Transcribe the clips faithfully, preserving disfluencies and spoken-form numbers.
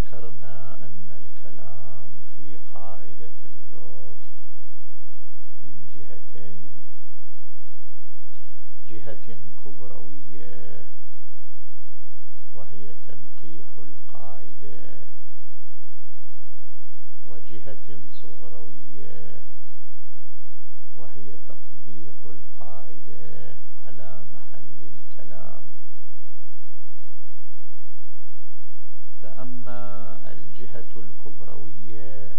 ذكرنا أن الكلام في قاعدة اللطف من جهتين، جهة كبروية وهي تنقيح القاعدة، وجهة صغروية وهي تطبيق القاعدة على محل الكلام. فأما الجهة الكبروية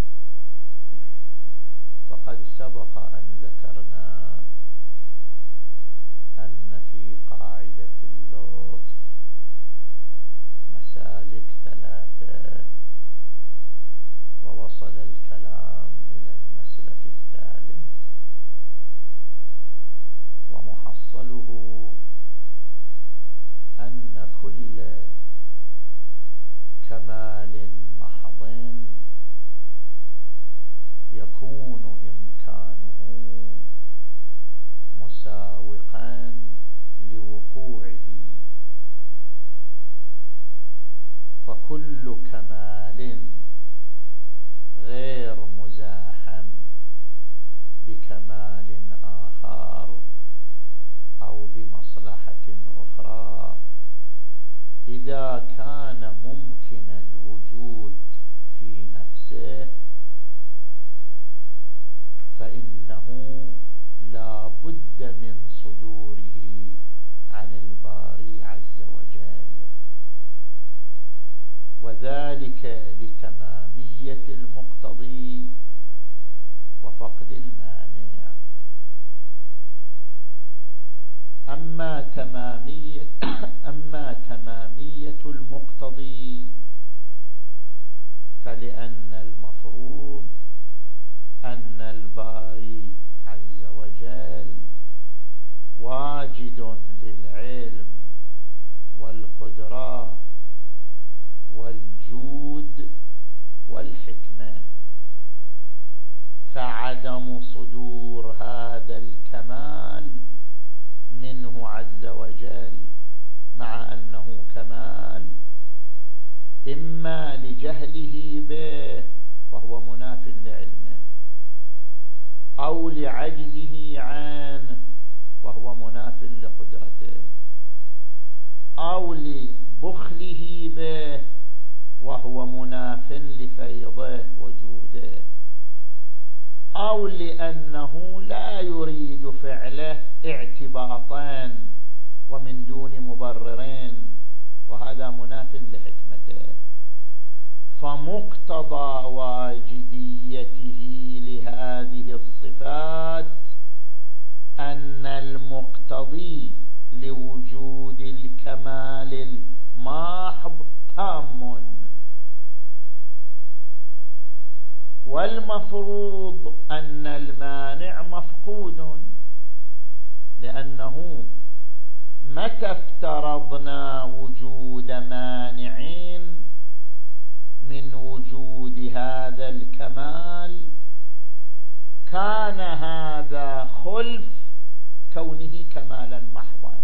فقد سبق أن ذكرنا أن في قاعدة اللطف مسالك ثلاثة، ووصل الكلام إلى المسلك الثالث، ومحصله أن كل كمال محض يكون إمكانه مساوقا لوقوعه، فكل كمال غير مزاحم بكمال آخر أو بمصلحة أخرى إذا كان ممكن الوجود في نفسه فإنه لا بد من صدوره عن الباري عز وجل، وذلك لتمامية المقتضي وفقد المانع. أما تمامية أما تمامية المقتضي فلأن المفروض أن الباري عز وجل واجد للعلم والقدرة والجود والحكمة، فعدم صدور هذا الكمال منه عز وجل مع أنه كمال إما لجهله به وهو مناف لعلمه، أو لعجزه عنه وهو مناف لقدرته، أو لبخله به وهو مناف لفيضه وجوده، أو لأنه لا يريد فعله اعتباطا ومن دون مبررين وهذا مناف لحكمته. فمقتضى واجديته لهذه الصفات أن المقتضي لوجود الكمال الماحض تام، والمفروض أن المانع مفقود، لأنه متى افترضنا وجود مانعين من وجود هذا الكمال كان هذا خلف كونه كمالا محضا،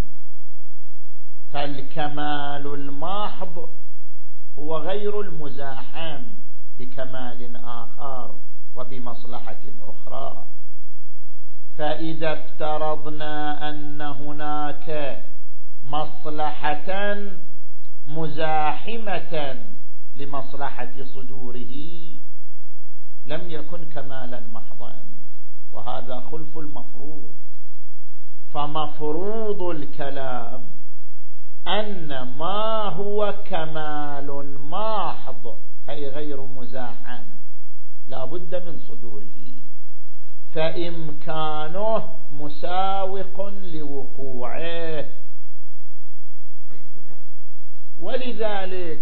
فالكمال المحض هو غير المزاحم بكمال آخر وبمصلحة أخرى. فإذا افترضنا أن هناك مصلحة مزاحمة لمصلحة صدوره لم يكن كمالا محضا، وهذا خلف المفروض. فمفروض الكلام أن ما هو كمال محض أي غير مزاحم لا بد من صدوره، فإمكانه مساوق لوقوعه. ولذلك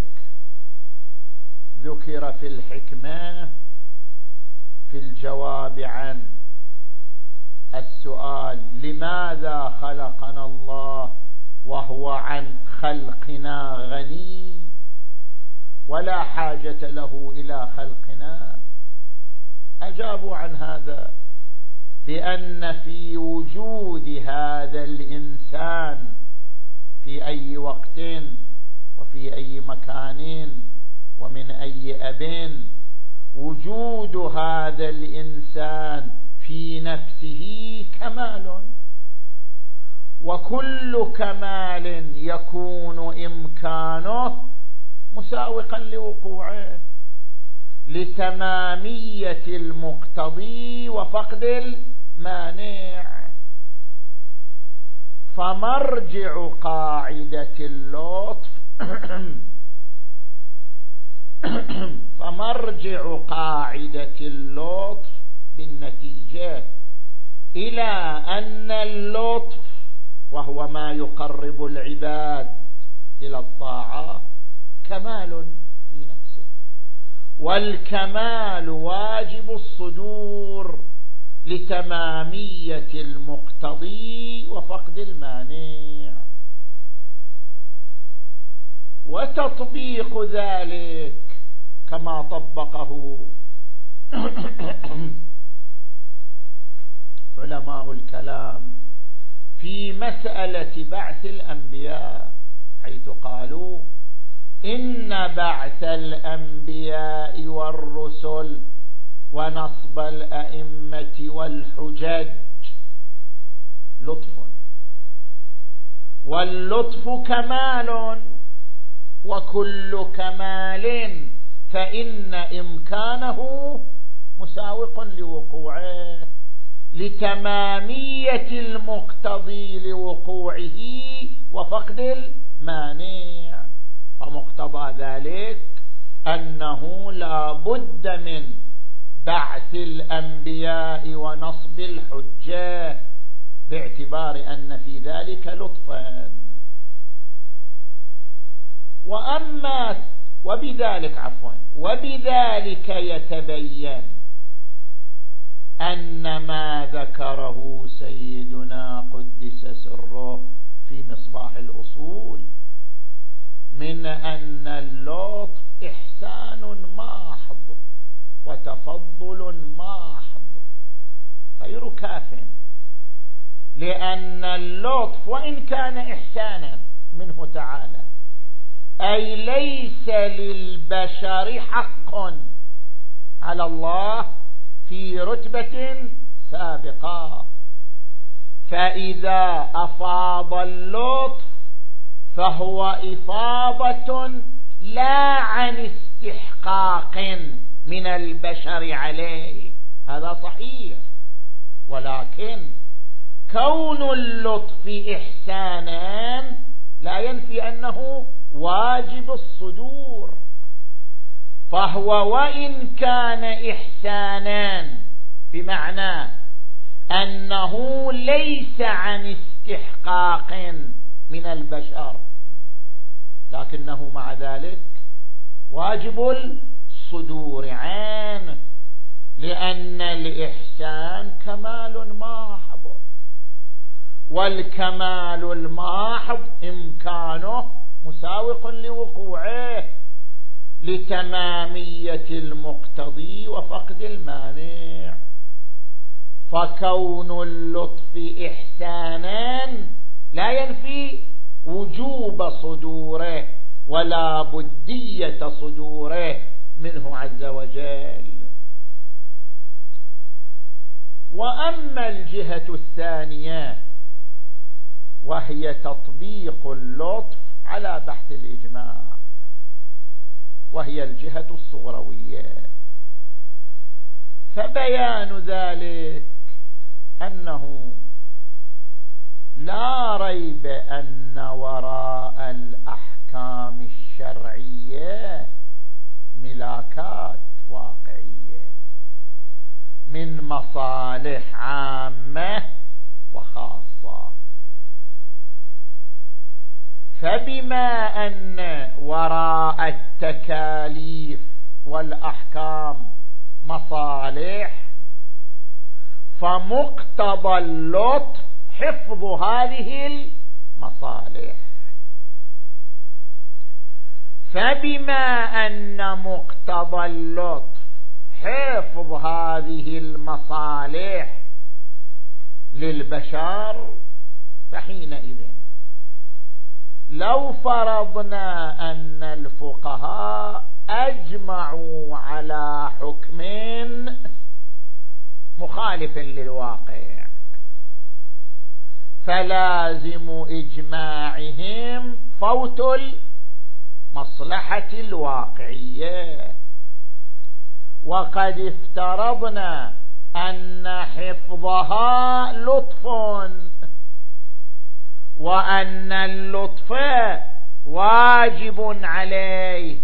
ذكر في الحكمة في الجواب عن السؤال لماذا خلقنا الله وهو عن خلقنا غني ولا حاجة له إلى خلقنا، أجابوا عن هذا بأن في وجود هذا الإنسان في أي وقت وفي أي مكان ومن أي أب وجود هذا الإنسان في نفسه كمال، وكل كمال يكون إمكانه مساوقا لوقوعه لتمامية المقتضي وفقد المانع. فمرجع قاعدة اللطف فمرجع قاعدة اللطف بالنتيجة إلى أن اللطف وهو ما يقرب العباد إلى الطاعة كمال في نفسه، والكمال واجب الصدور لتمامية المقتضي وفقد المانع. وتطبيق ذلك كما طبقه علماء الكلام في مسألة بعث الأنبياء، حيث قالوا إن بعث الأنبياء والرسل ونصب الأئمة والحجج لطف، واللطف كمال، وكل كمال فإن إمكانه مساوق لوقوعه لتمامية المقتضي لوقوعه وفقد المانع. ومقتضى ذلك أنه لا بد من بعث الأنبياء ونصب الحجة باعتبار أن في ذلك لطفا. وأما وبذلك عفوا وبذلك يتبين أن ما ذكره سيدنا قدس سره في مصباح الأصول من أن اللطف إحسان محض وتفضل محض غير كاف، لأن اللطف وإن كان إحسانا منه تعالى أي ليس للبشر حق على الله في رتبة سابقة، فإذا أفاض اللطف فهو إفاضة لا عن استحقاق من البشر عليه، هذا صحيح، ولكن كون اللطف إحسانا لا ينفي أنه واجب الصدور، فهو وإن كان إحسانا بمعنى أنه ليس عن استحقاق من البشر، لكنه مع ذلك واجب الصدور عنه، لأن الإحسان كمال محض، والكمال الماحض إمكانه مساوق لوقوعه لتمامية المقتضي وفقد المانع. فكون اللطف إحسانا لا ينفي وجوب صدوره ولا بدية صدوره منه عز وجل. وأما الجهة الثانية وهي تطبيق اللطف على بحث الإجماع، وهي الجهة الصغروية، فبيان ذلك أنه لا ريب أن وراء الأحكام الشرعية ملاكات واقعية من مصالح عامة وخاصة. فبما أن وراء التكاليف والأحكام مصالح، فمقتضى اللطف حفظ هذه المصالح. فبما أن مقتضى اللطف حفظ هذه المصالح للبشر، فحينئذ لو فرضنا أن الفقهاء أجمعوا أجمعوا على حكم مخالف للواقع، فلازم إجماعهم فوت المصلحة الواقعية. وقد افترضنا أن حفظها لطف، وأن اللطف واجب عليه.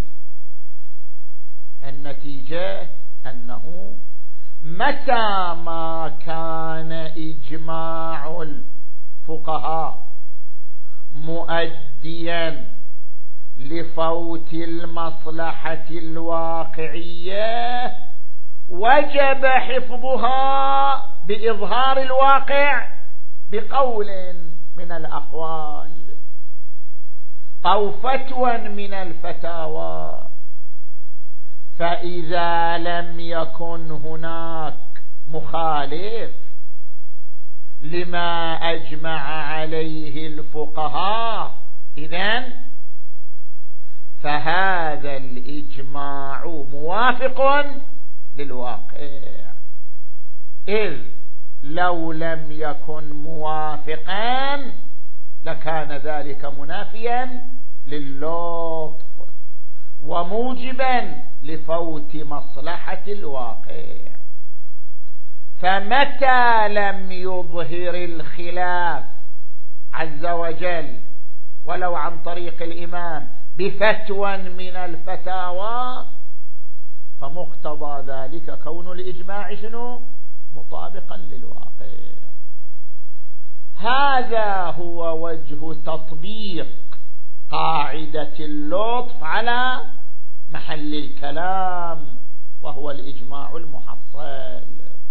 النتيجة أنه متى ما كان إجماع الفقهاء مؤديا لفوت المصلحة الواقعية وجب حفظها بإظهار الواقع بقول من الأقوال أو فتوى من الفتاوى. فإذا لم يكن هناك مخالف لما أجمع عليه الفقهاء، إذن فهذا الإجماع موافق للواقع، إذ لو لم يكن موافقا لكان ذلك منافيا للطف وموجبا لفوت مصلحة الواقع. فمتى لم يظهر الخلاف عز وجل ولو عن طريق الإمام بفتوى من الفتاوى، فمقتضى ذلك كون الإجماع شنو؟ مطابقا للواقع. هذا هو وجه تطبيق قاعدة اللطف على محل الكلام، وهو الإجماع المحصل.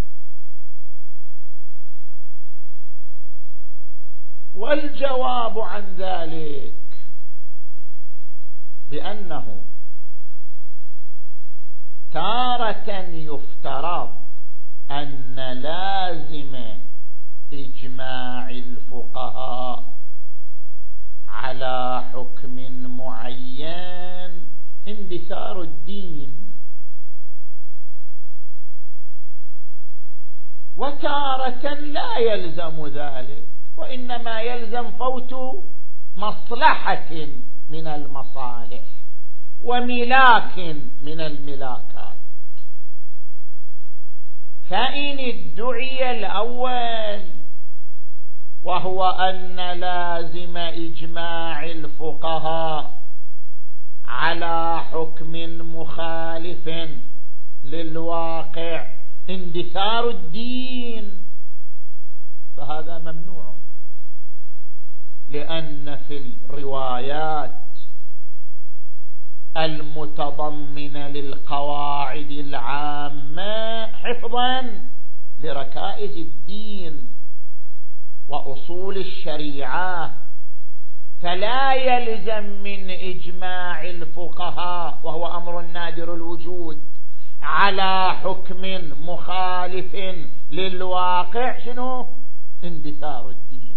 والجواب عن ذلك بأنه تارة يفترض أن لازم إجماع الفقهاء على حكم معين اندثار الدين، وتارة لا يلزم ذلك، وإنما يلزم فوت مصلحة من المصالح وملاك من الملاكات. فإن ادعي الأول وهو أن لازم إجماع الفقهاء على حكم مخالف للواقع اندثار الدين، فهذا ممنوع، لأن في الروايات المتضمنة للقواعد العامة حفظا لركائز الدين وأصول الشريعة، فلا يلزم من إجماع الفقهاء وهو أمر نادر الوجود على حكم مخالف للواقع شنو؟ اندثار الدين.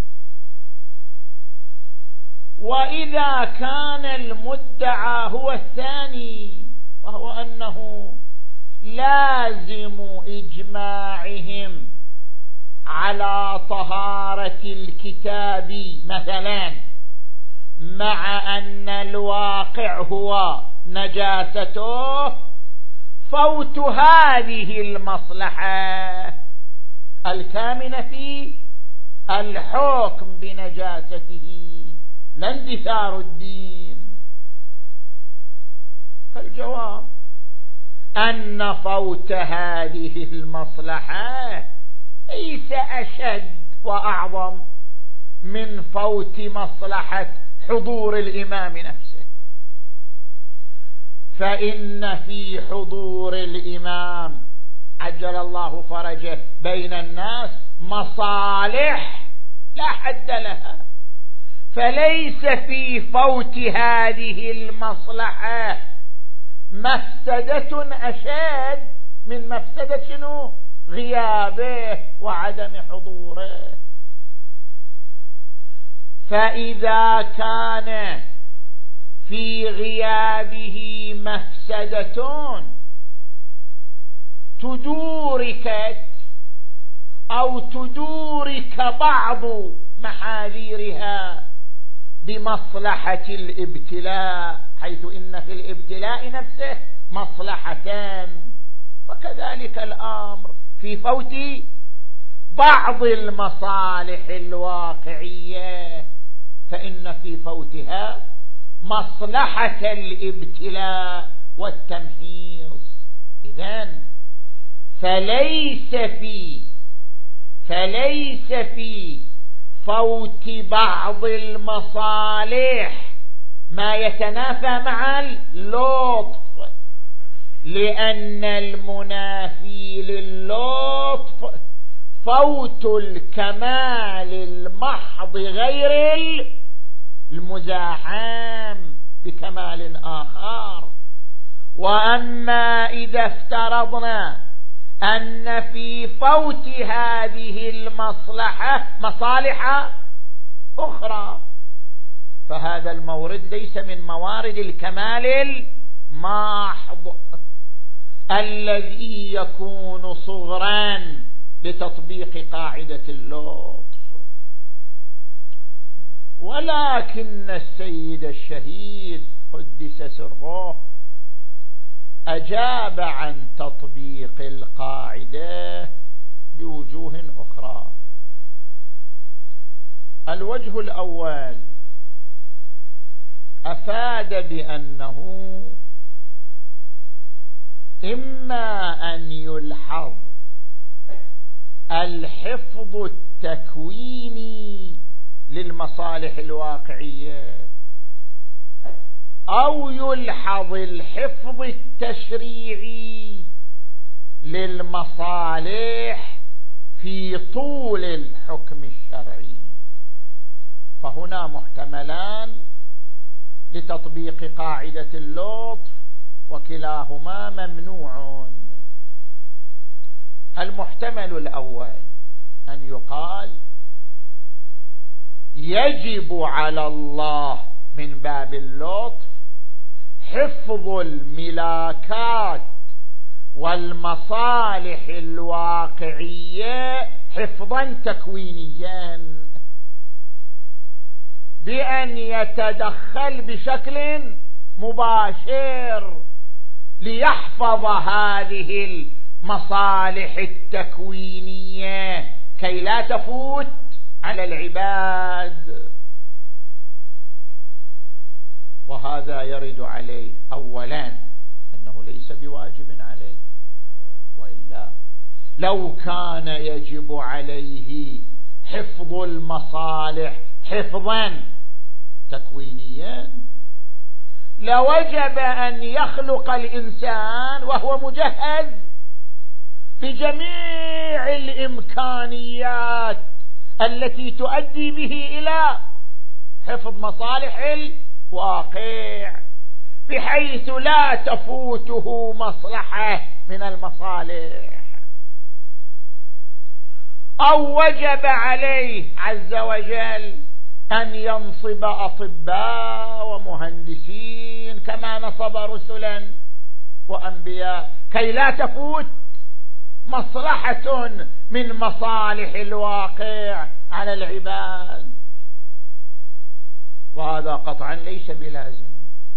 وإذا كان المدعى هو الثاني، وهو أنه لازم إجماعهم على طهارة الكتاب مثلا، مع أن الواقع هو نجاسته، فوت هذه المصلحة الكامنة في الحكم بنجاسته لا اندثار الدين. فالجواب أن فوت هذه المصلحة ليس أشد وأعظم من فوت مصلحة حضور الإمام نفسه، فإن في حضور الإمام عجل الله فرجه بين الناس مصالح لا حد لها، فليس في فوت هذه المصلحة مفسدة أشد من مفسدة شنو؟ غيابه وعدم حضوره. فإذا كان في غيابه مفسدة تدوركت أو تدورك بعض محاذيرها بمصلحة الابتلاء، حيث إن في الابتلاء نفسه مصلحتان، وكذلك الأمر في فوت بعض المصالح الواقعية، فإن في فوتها مصلحة الابتلاء والتمحيص. إذن فليس في فليس في فوت بعض المصالح ما يتنافى مع اللطف، لأن المنافي للطف فوت الكمال المحض غير المزاحم بكمال آخر. وأما إذا افترضنا أن في فوت هذه المصلحة مصالح أخرى، فهذا المورد ليس من موارد الكمال المحض الذي يكون صغرا لتطبيق قاعدة اللطف. ولكن السيد الشهيد قدس سره أجاب عن تطبيق القاعدة بوجوه أخرى. الوجه الأول أفاد بأنه إما أن يلحظ الحفظ التكويني للمصالح الواقعية، أو يلحظ الحفظ التشريعي للمصالح في طول الحكم الشرعي. فهنا محتملان لتطبيق قاعدة اللطف، وكلاهما ممنوع. المحتمل الأول أن يقال يجب على الله من باب اللطف حفظ الملاكات والمصالح الواقعية حفظا تكوينيا، بأن يتدخل بشكل مباشر ليحفظ هذه المصالح التكوينية كي لا تفوت على العباد. وهذا يرد عليه أولا أنه ليس بواجب عليه، وإلا لو كان يجب عليه حفظ المصالح حفظا تكوينيا لوجب أن يخلق الإنسان وهو مجهز بجميع الإمكانيات التي تؤدي به إلى حفظ مصالح الواقع، بحيث لا تفوته مصلحة من المصالح. أو وجب عليه عز وجل أن ينصب أطباء ومهندسين كما نصب رسلا وأنبياء كي لا تفوت مصلحة من مصالح الواقع على العباد، وهذا قطعا ليس بلازم.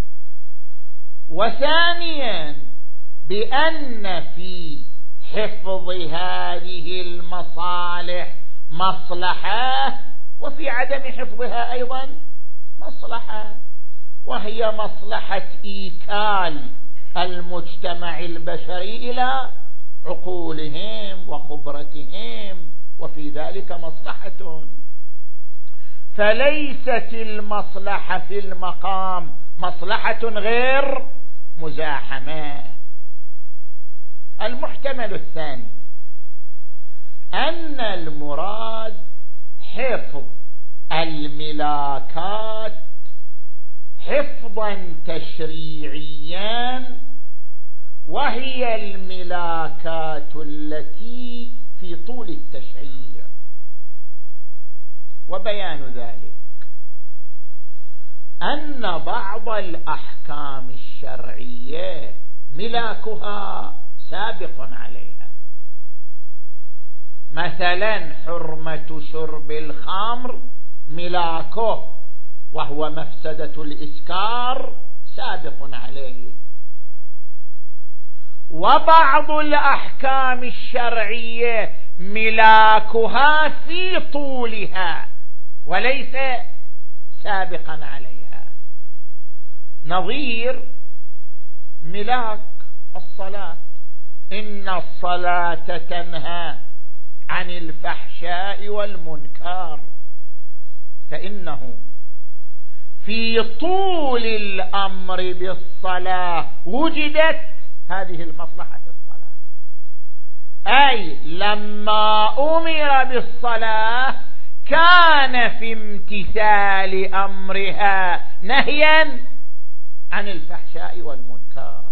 وثانيا بأن في حفظ هذه المصالح مصلحة، وفي عدم حفظها أيضا مصلحة، وهي مصلحة إيكال المجتمع البشري إلى عقولهم وخبرتهم، وفي ذلك مصلحة. فليست المصلحة في المقام مصلحة غير مزاحمة. المحتمل الثاني أن المراد حفظ الملاكات حفظا تشريعيا، وهي الملاكات التي في طول التشريع. وبيان ذلك أن بعض الأحكام الشرعية ملاكها سابق عليها. مثلا حرمة شرب الخمر ملاكه وهو مفسدة الإسكار سابق عليه. وبعض الأحكام الشرعية ملاكها في طولها وليس سابقا عليها. نظير ملاك الصلاة، إن الصلاة تنهى عن الفحشاء والمنكر، فإنه في طول الأمر بالصلاة وجدت هذه المصلحة في الصلاة، أي لما أمر بالصلاة كان في امتثال أمرها نهيا عن الفحشاء والمنكر،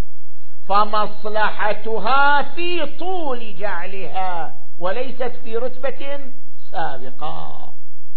فمصلحتها في طول جعلها وليست في رتبة سابقة.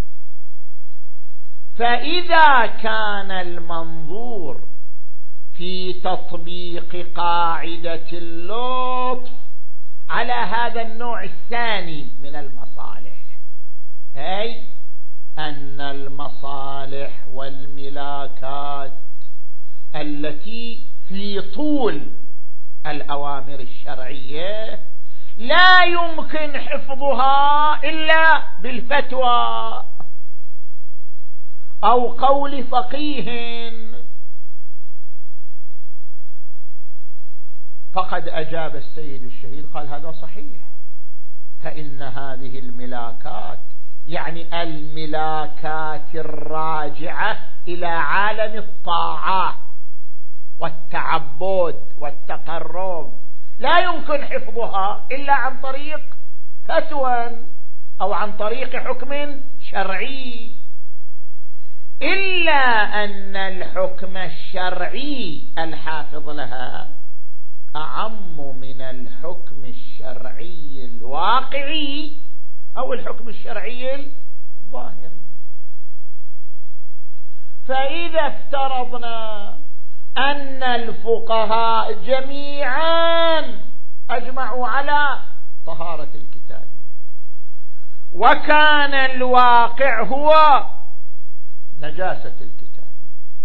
فإذا كان المنظور في تطبيق قاعدة اللطف على هذا النوع الثاني من المصالح، أي أن المصالح والملاكات التي في طول الأوامر الشرعية لا يمكن حفظها إلا بالفتوى أو قول فقيه، فقد أجاب السيد الشهيد قال هذا صحيح، فإن هذه الملاكات يعني الملاكات الراجعة إلى عالم الطاعة والتعبد والتقرب لا يمكن حفظها إلا عن طريق فتوى أو عن طريق حكم شرعي، إلا أن الحكم الشرعي الحافظ لها أعم من الحكم الشرعي الواقعي أو الحكم الشرعي الظاهري. فإذا افترضنا أن الفقهاء جميعا أجمعوا على طهارة الكتاب وكان الواقع هو نجاسة الكتاب،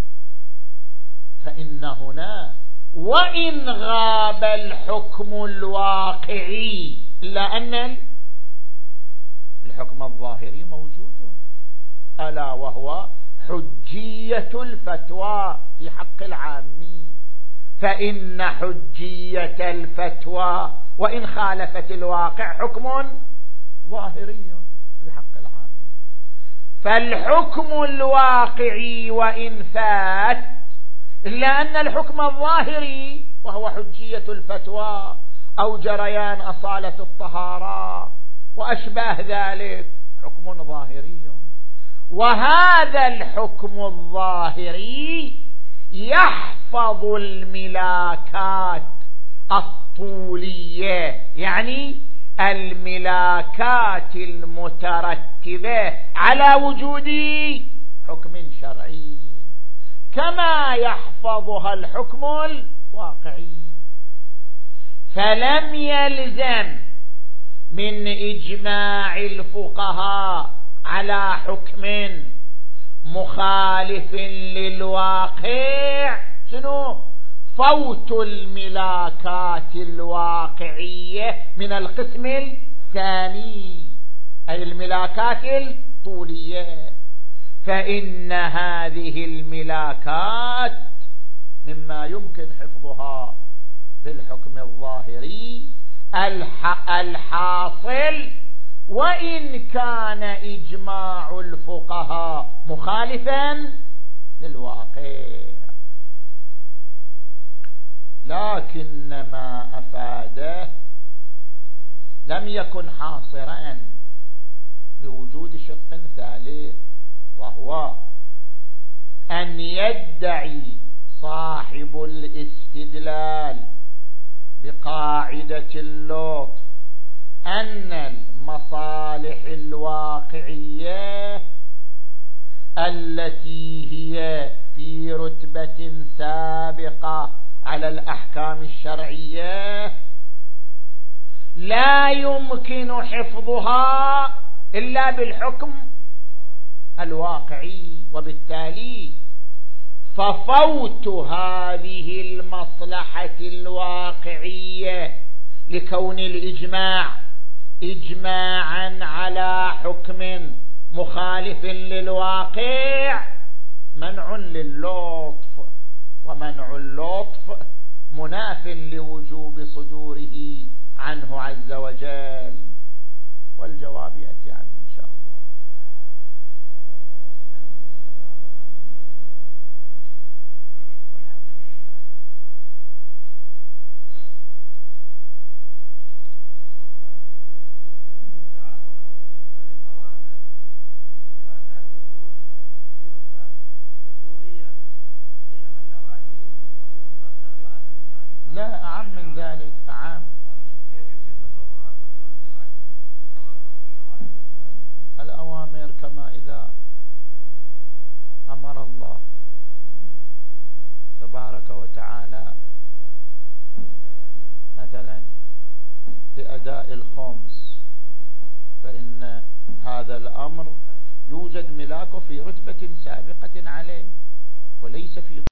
فإن هنا وإن غاب الحكم الواقعي إلا أن الحكم الظاهري موجود، ألا وهو حجية الفتوى في حق العامي، فإن حجية الفتوى وإن خالفت الواقع حكم ظاهري في حق العامي. فالحكم الواقعي وإن فات إلا أن الحكم الظاهري وهو حجية الفتوى أو جريان أصالة الطهارة وأشباه ذلك حكم ظاهري، وهذا الحكم الظاهري يحفظ الملاكات الطولية، يعني الملاكات المترتبة على وجود حكم شرعي، كما يحفظها الحكم الواقعي. فلم يلزم من إجماع الفقهاء على حكم مخالف للواقع شنو؟ فوت الملاكات الواقعية من القسم الثاني، أي الملاكات الطولية، فإن هذه الملاكات مما يمكن حفظها بالحكم الظاهري الحاصل وإن كان إجماع الفقهاء مخالفا للواقع، لكن ما أفاده لم يكن حاصرا بوجود شق ثالث، وهو أن يدعي صاحب الاستدلال بقاعدة اللطف أن المصالح الواقعية التي هي في رتبة سابقة على الأحكام الشرعية لا يمكن حفظها إلا بالحكم الواقعي، وبالتالي ففوت هذه المصلحة الواقعية لكون الإجماع إجماعا على حكم مخالف للواقع منع للطف، ومنع اللطف مناف لوجوب صدوره عنه عز وجل، والجواب يأتي عنه إن شاء الله. لا أعم من ذلك، أعم. الأوامر كما إذا أمر الله تبارك وتعالى مثلا بأداء الخمس، فإن هذا الأمر يوجد ملاكه في رتبة سابقة عليه وليس في